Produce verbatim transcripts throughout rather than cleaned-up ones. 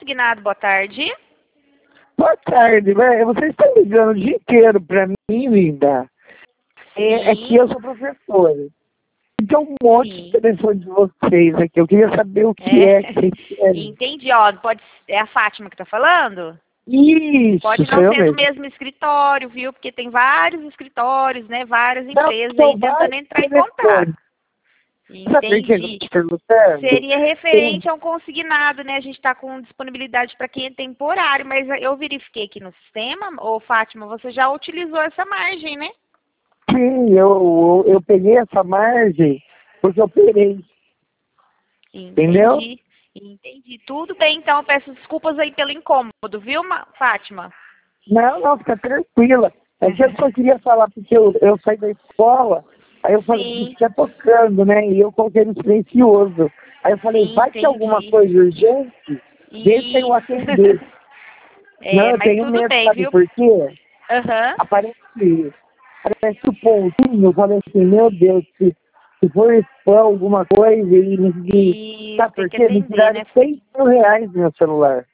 consignado, boa tarde. Boa tarde, velho. Vocês estão ligando o dia inteiro pra mim, linda. É, é que eu sou professora. Então, um monte Sim. de telefone de vocês aqui. Eu queria saber o que é, É. que vocês querem. Entendi, ó. Pode... É a Fátima que tá falando? Isso, Pode sou não eu ser do mesmo. mesmo escritório, viu? Porque tem vários escritórios, né? Várias Não, empresas são aí tentando vários entrar em telefones. contato. Sabe por que eu tô Entendi. te perguntando? Seria Tem... referente a um consignado, né? A gente está com disponibilidade para quem é temporário, mas eu verifiquei aqui no sistema, ô Fátima, você já utilizou essa margem, né? Sim, eu, eu, eu peguei essa margem porque eu operei. Entendeu? Entendi. Entendi. Tudo bem, então, eu peço desculpas aí pelo incômodo, viu, Ma- Fátima? Não, não, fica tranquila. É que eu só queria falar, porque eu, eu saí da escola, aí eu falei, Sim. fica tocando, né? E eu coloquei no silencioso. Aí eu falei, Sim, vai ter alguma entendi. coisa urgente? Deixa eu Isso. atender. Não, É, eu mas tenho tudo medo, bem, sabe viu? por quê? Aham. Aparece, aparece o pontinho, eu falei assim, meu Deus, se, se for spam alguma coisa e me... me- E Sabe tem por que quê? Me atender, tiraram né? seis mil reais do meu celular.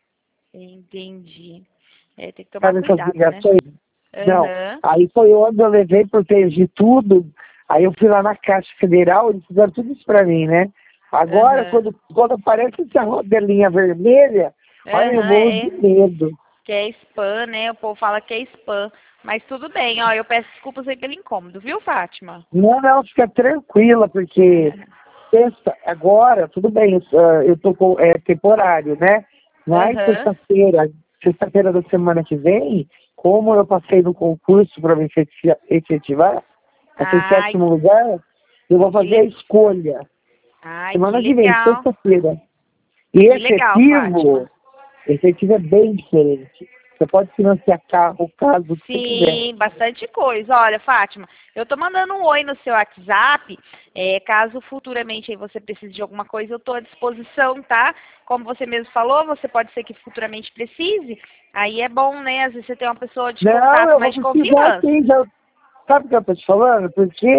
Entendi. É, tem que tomar Sabe essas cuidado, né? ligações? Não. Aham. Aí foi onde eu levei, protegi tudo. Aí eu fui lá na Caixa Federal, eles fizeram tudo isso pra mim, né? Agora, Aham. quando, quando aparece essa rodelinha vermelha, olha, eu Aham, morro de é. medo. Que é spam, né? O povo fala que é spam. Mas tudo bem, ó. Eu peço desculpas aí pelo incômodo, viu, Fátima? Não, não, fica tranquila, porque sexta, agora, tudo bem, ah, eu tô com, é temporário, né? Mas Aham. sexta-feira, sexta-feira da semana que vem, como eu passei no concurso para me efeti- efetivar, passei em Ai, sétimo lugar, eu vou que, fazer a le... escolha. Ai, que Semana que vem, legal. sexta-feira. E Que legal, efetivo, Fátima. efetivo é bem diferente. Você pode financiar carro, caso que você quiser. Sim, bastante coisa. Olha, Fátima, eu tô mandando um oi no seu WhatsApp. É, caso futuramente aí você precise de alguma coisa, eu tô à disposição, tá? Como você mesmo falou, você pode ser que futuramente precise. Aí é bom, né? Às vezes você tem uma pessoa de Não, contato eu vou mais de precisar confiança. sim. Já... Sabe o que eu tô te falando? Porque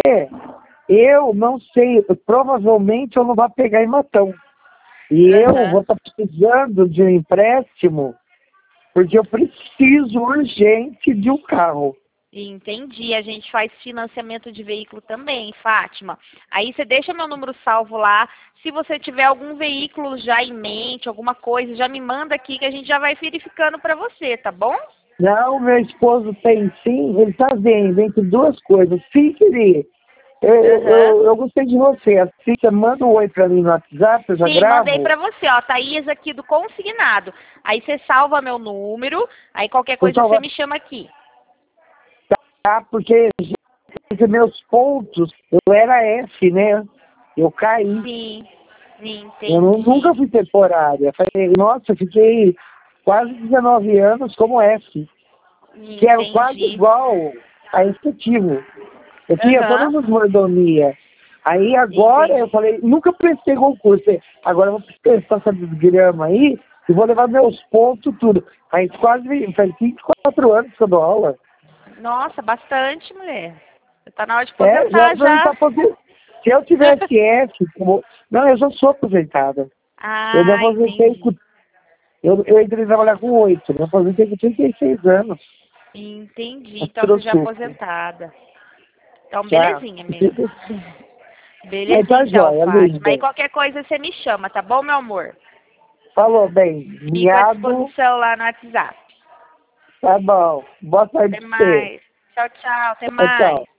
eu não sei, provavelmente eu não vou pegar em Matão. E eu vou Aham. estar precisando de um empréstimo, porque eu preciso urgente de um carro. Entendi. A gente faz financiamento de veículo também, Fátima. Aí você deixa meu número salvo lá. Se você tiver algum veículo já em mente, alguma coisa, já me manda aqui que a gente já vai verificando para você, tá bom? Não, meu esposo tem sim, ele está vendo entre duas coisas. Se querer, eu, eu, Aham. eu, eu gostei de você. Assim, você manda um oi para mim no WhatsApp, eu já Sim, mandei gravo. para você, ó, Thaís aqui do consignado. Aí você salva meu número, aí qualquer Por coisa você favor, me chama aqui. tá? Porque entre meus pontos, eu era F, né? Eu caí. Sim, Eu nu- nunca entendi. fui temporária. Falei, nossa, eu fiquei quase dezenove anos como F, que era quase Entendi. igual a efetivo. Eu tinha Aham, todas as mordomias. Aí agora eu entendi. falei, nunca prestei concurso. Agora eu vou prestar essa desgrama aí e vou levar meus pontos, tudo. Aí quase faz vinte e quatro anos que eu dou aula. Nossa, bastante, mulher. Você tá na hora de É, já, aposentar já está já. aposentado. Se eu tivesse F, como... não, eu já sou aposentada. Eu me Ah, aposentei com. entendi. Eu, eu entrei a trabalhar com oito, me aposentei com trinta e seis anos. Entendi. Mas Então você já é trouxe. aposentada. Então, Já. belezinha, mesmo. Aí Belezinha, tá então, jóia, Fátima. Aí linda. qualquer coisa você me chama, tá bom, meu amor? Falou bem. Fico à Obrigado. disposição lá no WhatsApp. Tá bom. Boa tarde Até pra você. mais. Tchau, tchau. Até Tchau, tchau. mais.